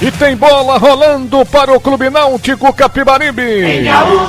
E tem bola rolando para o Clube Náutico Capibaribe.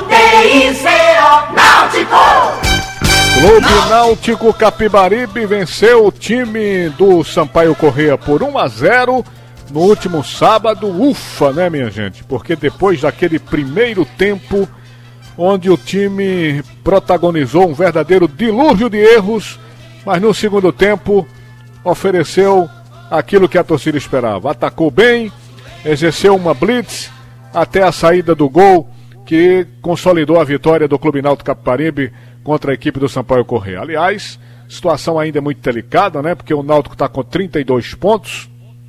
Clube Náutico Capibaribe venceu o time do Sampaio Corrêa por 1-0 no último sábado. Ufa, né, minha gente? Porque depois daquele primeiro tempo, onde o time protagonizou um verdadeiro dilúvio de erros, mas no segundo tempo ofereceu aquilo que a torcida esperava. Atacou bem, exerceu uma blitz até a saída do gol que consolidou a vitória do Clube Náutico Capibaribe contra a equipe do Sampaio Corrêa. Aliás, situação ainda é muito delicada, né? Porque o Náutico está com 32 pontos,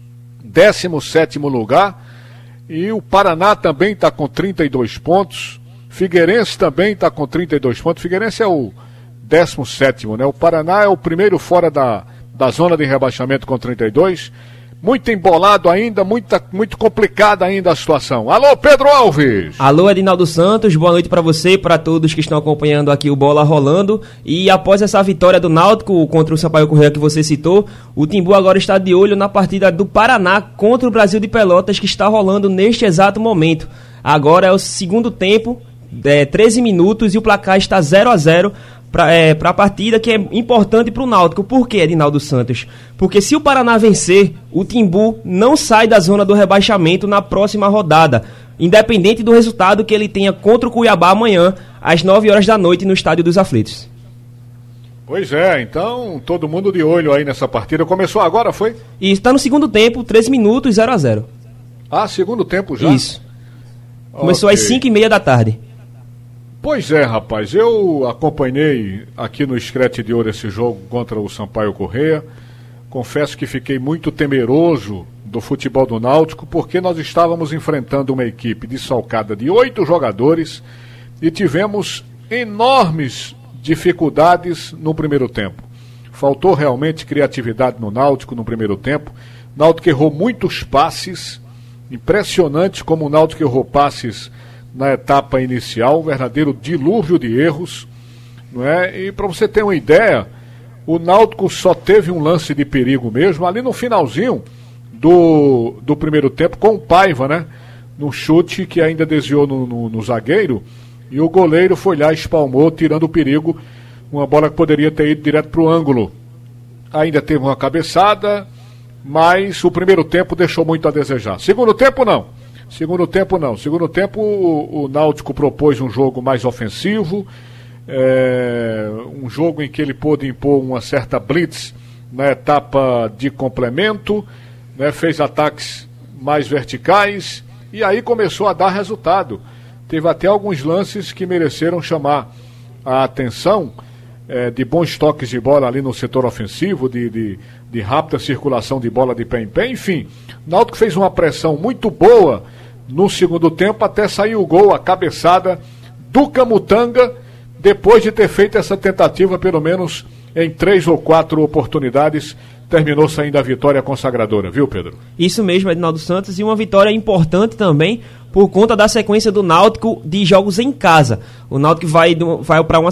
17º lugar, e o Paraná também está com 32 pontos, Figueirense também está com 32 pontos, Figueirense é o 17º, né? O Paraná é o primeiro fora da zona de rebaixamento com 32, muito embolado ainda, muito complicada ainda a situação. Alô, Pedro Alves! Alô, Edinaldo Santos, boa noite para você e para todos que estão acompanhando aqui o Bola Rolando. E após essa vitória do Náutico contra o Sampaio Corrêa que você citou, o Timbu agora está de olho na partida do Paraná contra o Brasil de Pelotas, que está rolando neste exato momento. Agora é o segundo tempo, 13 minutos, e o placar está 0-0 para a partida, que é importante para o Náutico. Por quê, Edinaldo Santos? Porque se o Paraná vencer, o Timbu não sai da zona do rebaixamento na próxima rodada, independente do resultado que ele tenha contra o Cuiabá amanhã, às 9 horas da noite, no Estádio dos Aflitos. Pois é, então todo mundo de olho aí nessa partida. Começou agora, foi? E está no segundo tempo, 13 minutos, 0-0. Ah, segundo tempo já? Isso. Começou às 5h30 da tarde. Pois é, rapaz, eu acompanhei aqui no Screte de Ouro esse jogo contra o Sampaio Corrêa. Confesso que fiquei muito temeroso do futebol do Náutico, porque nós estávamos enfrentando uma equipe desfalcada de 8 jogadores e tivemos enormes dificuldades no primeiro tempo. Faltou realmente criatividade no Náutico no primeiro tempo. O Náutico errou muitos passes, impressionante como o Náutico errou passes na etapa inicial, um verdadeiro dilúvio de erros, não é? E para você ter uma ideia, o Náutico só teve um lance de perigo mesmo ali no finalzinho do primeiro tempo, com o Paiva, né? No chute que ainda desviou no zagueiro, e o goleiro foi lá e espalmou, tirando o perigo, uma bola que poderia ter ido direto para o ângulo. Ainda teve uma cabeçada, mas o primeiro tempo deixou muito a desejar. Segundo tempo não. Segundo tempo, o Náutico propôs um jogo mais ofensivo, um jogo em que ele pôde impor uma certa blitz na etapa de complemento, né, fez ataques mais verticais e aí começou a dar resultado. Teve até alguns lances que mereceram chamar a atenção, de bons toques de bola ali no setor ofensivo, de rápida circulação de bola de pé em pé, enfim. O Náutico fez uma pressão muito boa no segundo tempo, até sair o gol, a cabeçada do Camutanga, depois de ter feito essa tentativa, pelo menos em 3 ou 4 oportunidades, terminou saindo a vitória consagradora, viu, Pedro? Isso mesmo, Edinaldo Santos, e uma vitória importante também por conta da sequência do Náutico de jogos em casa. O Náutico vai para uma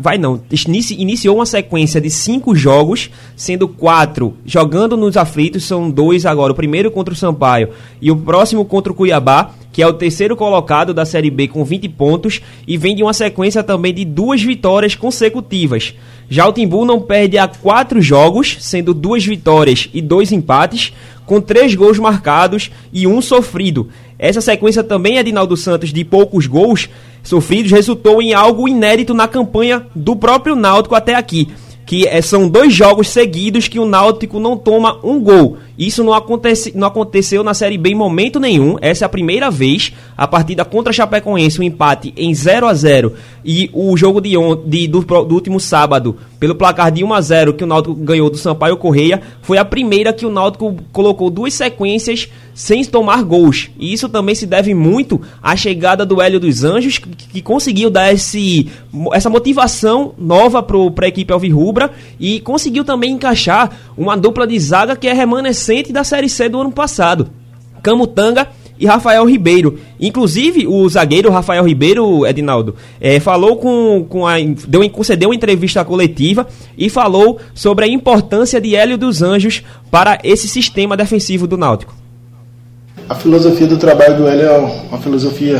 iniciou uma sequência de 5 jogos, sendo 4 jogando nos aflitos, são 2 agora, o primeiro contra o Sampaio e o próximo contra o Cuiabá, que é o terceiro colocado da Série B com 20 pontos, e vem de uma sequência também de 2 vitórias consecutivas. Já o Timbu não perde há 4 jogos, sendo 2 vitórias e 2 empates, com 3 gols marcados e 1 sofrido. Essa sequência também, Edinaldo Santos, de poucos gols sofridos, resultou em algo inédito na campanha do próprio Náutico até aqui, que são 2 jogos seguidos que o Náutico não toma um gol. Isso não aconteceu na Série B em momento nenhum. Essa é a primeira vez. A partida contra a Chapecoense, um empate em 0-0, e o jogo do último sábado, pelo placar de 1-0, que o Náutico ganhou do Sampaio Corrêa, foi a primeira que o Náutico colocou 2 sequências sem tomar gols. E isso também se deve muito à chegada do Hélio dos Anjos, que conseguiu dar essa motivação nova para a equipe alvirrubra, e conseguiu também encaixar uma dupla de zaga que é remanescente da Série C do ano passado, Camutanga e Rafael Ribeiro. Inclusive, o zagueiro Rafael Ribeiro, Edinaldo, falou concedeu uma entrevista coletiva e falou sobre a importância de Hélio dos Anjos para esse sistema defensivo do Náutico. A filosofia do trabalho do Hélio é uma filosofia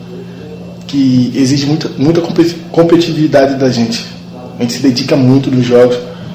que exige muita competitividade da gente. A gente se dedica muito nos jogos.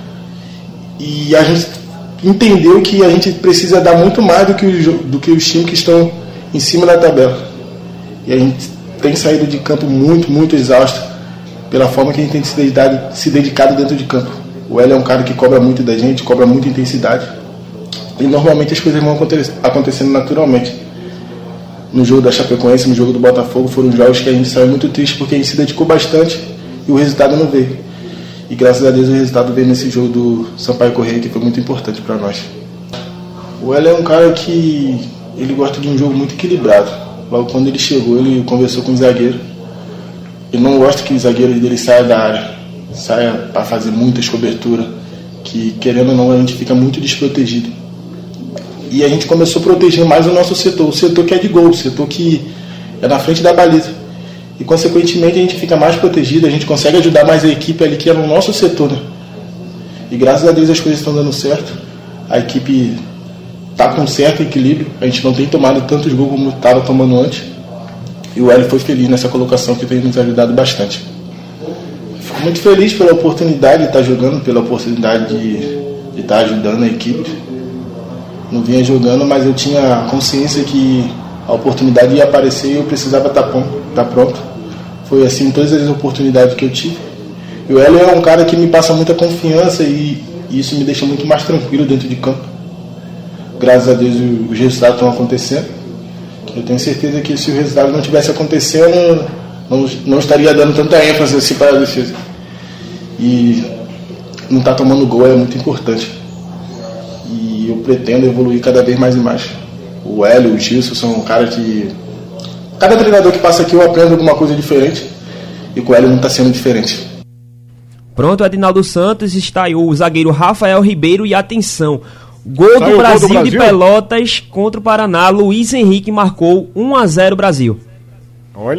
E a gente entendeu que a gente precisa dar muito mais do que os times que estão em cima da tabela. E a gente tem saído de campo muito, muito exausto pela forma que a gente tem se dedicado dentro de campo. O Hélio é um cara que cobra muito da gente, cobra muita intensidade. E normalmente as coisas vão acontecendo naturalmente. No jogo da Chapecoense, no jogo do Botafogo, foram jogos que a gente saiu muito triste porque a gente se dedicou bastante e o resultado não veio. E graças a Deus o resultado veio nesse jogo do Sampaio Corrêa, que foi muito importante para nós. O Hélio é um cara que ele gosta de um jogo muito equilibrado. Logo quando ele chegou, ele conversou com o zagueiro. Ele não gosta que os zagueiros dele saiam da área, saia para fazer muitas coberturas, que querendo ou não a gente fica muito desprotegido. E a gente começou a proteger mais o nosso setor, o setor que é de gol, o setor que é na frente da baliza. E consequentemente a gente fica mais protegido, a gente consegue ajudar mais a equipe ali que é no nosso setor, né? E graças a Deus as coisas estão dando certo, a equipe está com certo equilíbrio, a gente não tem tomado tantos gols como estava tomando antes. E o Hélio foi feliz nessa colocação que tem nos ajudado bastante. Fico muito feliz pela oportunidade de estar jogando, pela oportunidade de estar ajudando a equipe. Não vinha jogando, mas eu tinha consciência que a oportunidade ia aparecer e eu precisava estar pronto. Foi assim todas as oportunidades que eu tive. E o Hélio é um cara que me passa muita confiança e isso me deixa muito mais tranquilo dentro de campo. Graças a Deus os resultados estão acontecendo. Eu tenho certeza que se o resultado não estivesse acontecendo, não estaria dando tanta ênfase assim para a defesa. E não estar tomando gol é muito importante. E eu pretendo evoluir cada vez mais e mais. O Hélio, o Gilson são um cara que... Cada treinador que passa aqui eu aprendo alguma coisa diferente. E com o Hélio não está sendo diferente. Pronto, Adinaldo Santos, está aí o zagueiro Rafael Ribeiro e atenção... Gol do Brasil de Pelotas contra o Paraná. Luiz Henrique marcou 1-0 Brasil. Olha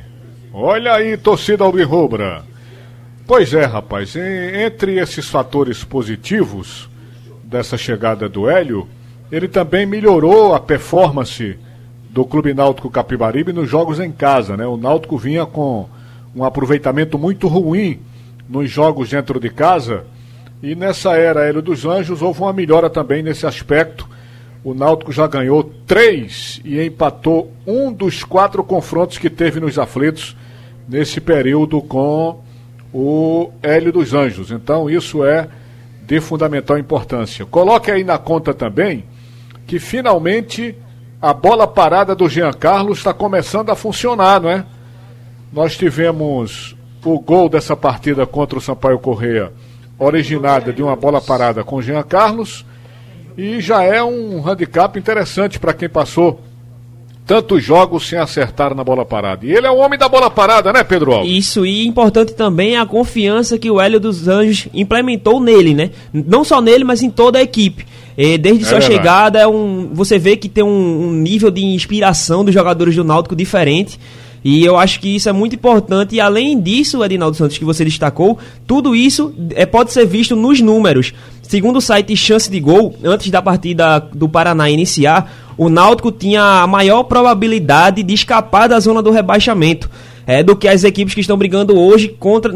aí, torcida alvirrubra. Pois é, rapaz, entre esses fatores positivos dessa chegada do Hélio, ele também melhorou a performance do Clube Náutico Capibaribe nos jogos em casa, né? O Náutico vinha com um aproveitamento muito ruim nos jogos dentro de casa. E nessa era Hélio dos Anjos houve uma melhora também nesse aspecto. O Náutico já ganhou 3 e empatou um dos 4 confrontos que teve nos aflitos nesse período com o Hélio dos Anjos. Então isso é de fundamental importância. Coloque aí na conta também que finalmente a bola parada do Jean Carlos está começando a funcionar, não é? Nós tivemos o gol dessa partida contra o Sampaio Corrêa originada de uma bola parada com Jean Carlos, e já é um handicap interessante para quem passou tantos jogos sem acertar na bola parada. E ele é o homem da bola parada, né, Pedro Alves? Isso, e importante também a confiança que o Hélio dos Anjos implementou nele, né? Não só nele, mas em toda a equipe. Desde sua chegada, você vê que tem um nível de inspiração dos jogadores do Náutico diferente. E eu acho que isso é muito importante. E além disso, Adinaldo Santos, que você destacou, tudo isso pode ser visto nos números. Segundo o site Chance de Gol, antes da partida do Paraná iniciar, o Náutico tinha a maior probabilidade de escapar da zona do rebaixamento do que as equipes que estão brigando hoje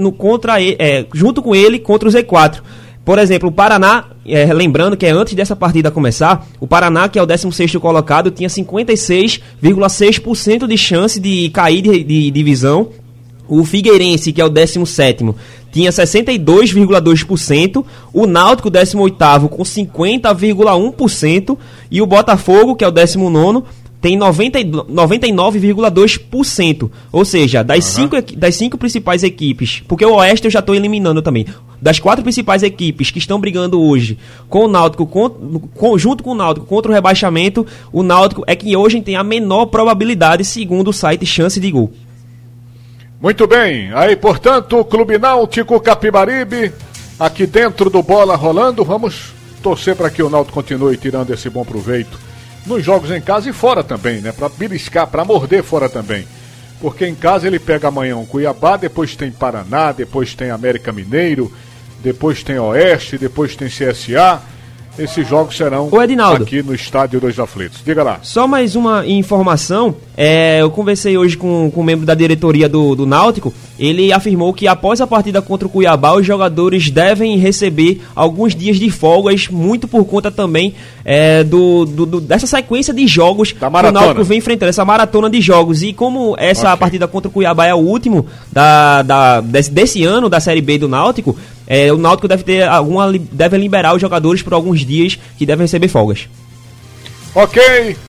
junto com ele contra o Z4. Por exemplo, o Paraná, lembrando que antes dessa partida começar, o Paraná, que é o 16º colocado, tinha 56,6% de chance de cair de divisão. O Figueirense, que é o 17º, tinha 62,2%. O Náutico, 18º, com 50,1%. E o Botafogo, que é o 19º, tem 99,2%. Ou seja, das cinco principais equipes, porque o Oeste eu já estou eliminando também, das 4 principais equipes que estão brigando hoje com o Náutico, junto com o Náutico contra o rebaixamento, o Náutico é que hoje tem a menor probabilidade, segundo o site Chance de Gol. Muito bem, aí portanto o Clube Náutico Capibaribe, aqui dentro do Bola Rolando, vamos torcer para que o Náutico continue tirando esse bom proveito nos jogos em casa e fora também, né? Para beliscar, para morder fora também. Porque em casa ele pega amanhã o Cuiabá, depois tem Paraná, depois tem América Mineiro, depois tem Oeste, depois tem CSA. esses jogos serão aqui no Estádio dos Aflitos. Diga lá. Só mais uma informação. Eu conversei hoje com um membro da diretoria do Náutico. Ele afirmou que após a partida contra o Cuiabá, os jogadores devem receber alguns dias de folgas, muito por conta também dessa sequência de jogos que o Náutico vem enfrentando, essa maratona de jogos. E como essa partida contra o Cuiabá é o último desse ano da Série B do Náutico, o Náutico deve liberar os jogadores por alguns dias que devem receber folgas. Ok.